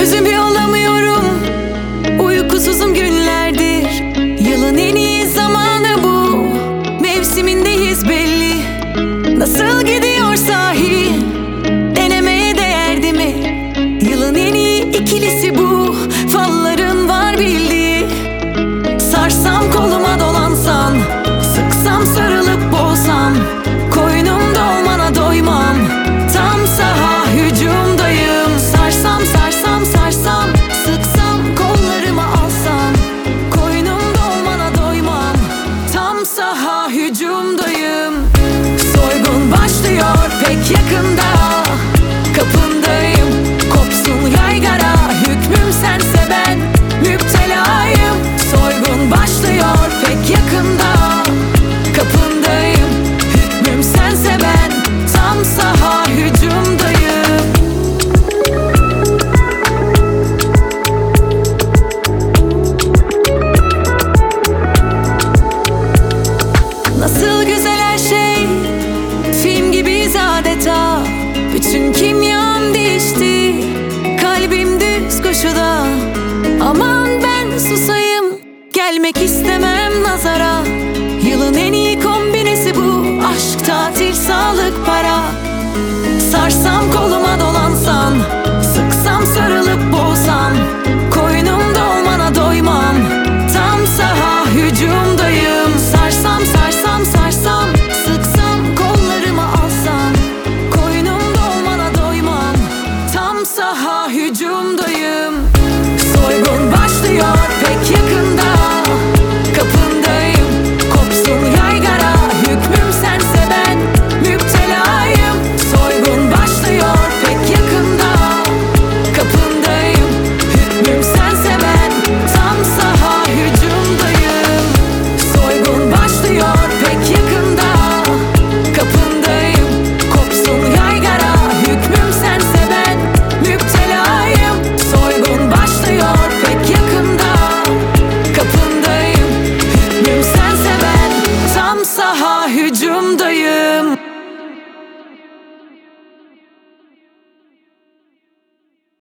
Çözümü olamıyorum, uykusuzum günlerdir. Yılın en iyi zamanı bu, mevsimindeyiz belli. Nasıl gidiyor sahi, denemeye değerdi mi? Yılın en iyi ikilisi bu, falların var bildiği. Sarsam koluma dolansan, sıksam sarılıp boğsam, koynumda olmana doymam. Tam saha hücumdayım. Sarsam sarsam sarsam, sıksam kollarıma alsam, koynumda olmana doymam. Tam saha hücumdayım. Soygun başlıyor pek yakında, kapındayım. Kopsun yaygara, hükmüm sense ben müptelayım. Soygun başlıyor pek yakında, kapındayım. Hükmüm sense ben tam saha hücumdayım. Nasıl güzel her şey, film gibiyiz adeta. Bütün kimyam değişti, kalbim düz koşuda. Aman ben susayım, gelmek istemem nazara. Yılın en iyi kombinesi bu, aşk, tatil, sağlık, para. Sarsam koluma